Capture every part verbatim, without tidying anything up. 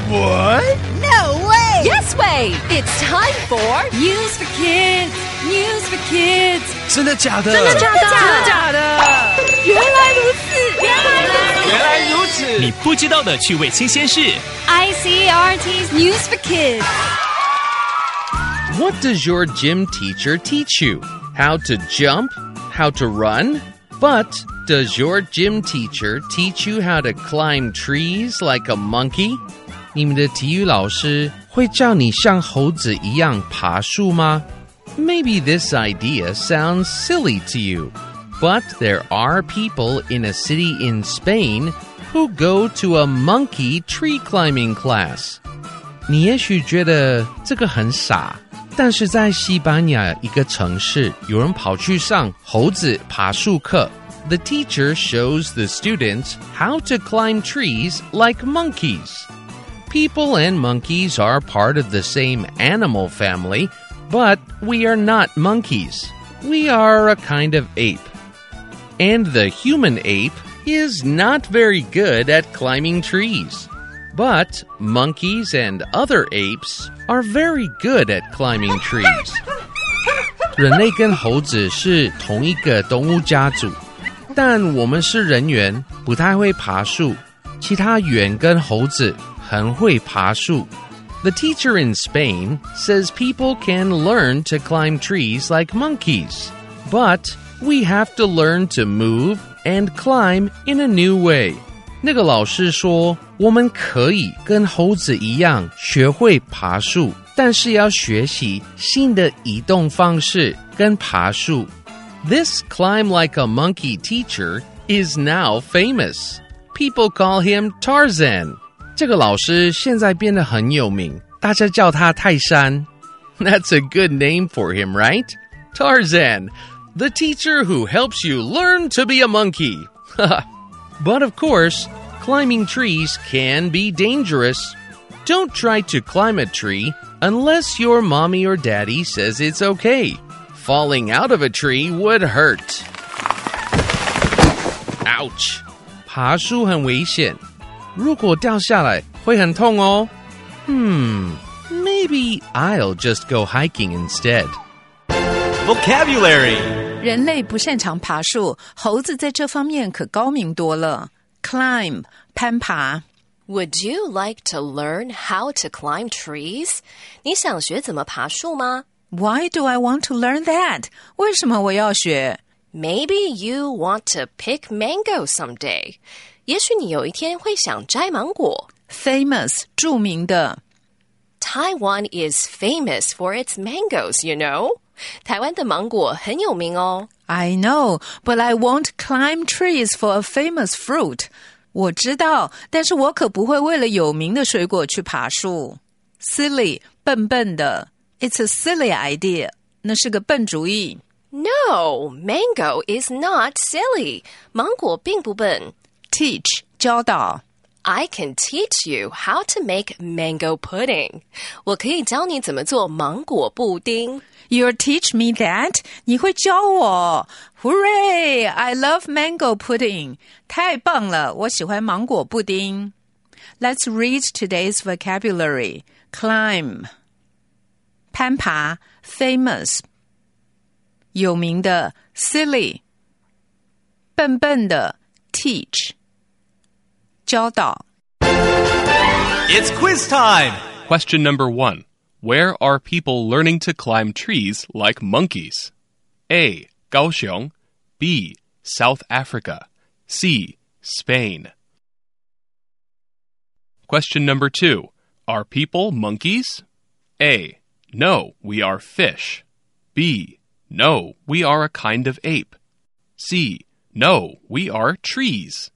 What? No way! Yes way! It's time for News for Kids! News for Kids! 真的假的？ 真的假的？ 真的假的？ 原来如此！原来如此！ 原来如此！ 你不知道的趣味新鲜事 I C R T's News for Kids! What does your gym teacher teach you? How to jump? How to run? But does your gym teacher teach you how to climb trees like a monkey? 你们的体育老师会教你像猴子一样爬树吗？ Maybe this idea sounds silly to you, but there are people in a city in Spain who go to a monkey tree climbing class. 你也许觉得这个很傻，但是在西班牙一个城市，有人跑去上猴子爬树课。The teacher shows the students how to climb trees like monkeys. People and monkeys are part of the same animal family, but we are not monkeys. We are a kind of ape. And the human ape is not very good at climbing trees. But monkeys and other apes are very good at climbing trees. 人类跟猴子是同一个动物家族，但我们是人猿，不太会爬树。其他猿跟猴子很会爬树。The teacher in Spain says people can learn to climb trees like monkeys, but we have to learn to move and climb in a new way. 那个老师说，我们可以跟猴子一样学会爬树，但是要学习新的移动方式跟爬树。This climb like a monkey teacher is now famous. People call him Tarzan. 这个老师现在变得很有名，大家叫他泰山。That's a good name for him, right? Tarzan, the teacher who helps you learn to be a monkey. But of course, climbing trees can be dangerous. Don't try to climb a tree unless your mommy or daddy says it's okay. Falling out of a tree would hurt. Ouch! 爬树很危险，如果掉下来会很痛哦。Hmm, maybe I'll just go hiking instead. Vocabulary. 人类不擅长爬树，猴子在这方面可高明多了。Climb, 攀爬。 Would you like to learn how to climb trees? 你想学怎么爬树吗？ Why do I want to learn that? 为什么我要学？ Maybe you want to pick mango someday. 也许你有一天会想摘芒果。 Famous, 著名的。 Taiwan is famous for its mangoes, you know? 台湾的芒果很有名哦。 I know, but I won't climb trees for a famous fruit. 我知道，但是我可不会为了有名的水果去爬树。Silly, 笨笨的。It's a silly idea. 那是个笨主意。 No, mango is not silly. 芒果并不笨。 Teach, 教导。 I can teach you how to make mango pudding. 我可以教你怎么做芒果布丁。 You'll teach me that? 你会教我。Hooray! I love mango pudding. 太棒了，我喜欢芒果布丁。Let's read today's vocabulary. Climb, 攀爬 famous, 有名的 silly, 笨笨的 teach, 教导。 It's quiz time. Question number one. Where are people learning to climb trees like monkeys? A. Kaohsiung. B. South Africa. C. Spain. Question number two. Are people monkeys? A. No, we are fish. B. No, we are a kind of ape. C. No, we are trees.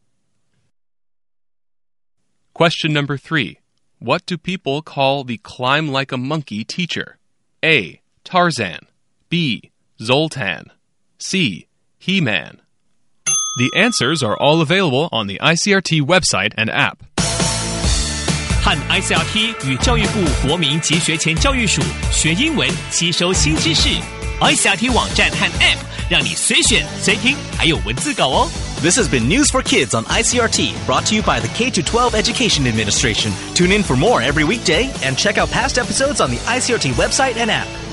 Question number three. What do people call the climb like a monkey teacher? A. Tarzan. B. Zoltan. C. He-Man. The answers are all available on the I C R T website and app. 和 I C R T 与教育部国民及学前教育署学英文，吸收新知识。I C R T 网站和 App 让你随选随听，还有文字稿哦。 This has been News for Kids on I C R T, brought to you by the K through twelve Education Administration. Tune in for more every weekday and check out past episodes on the I C R T website and app.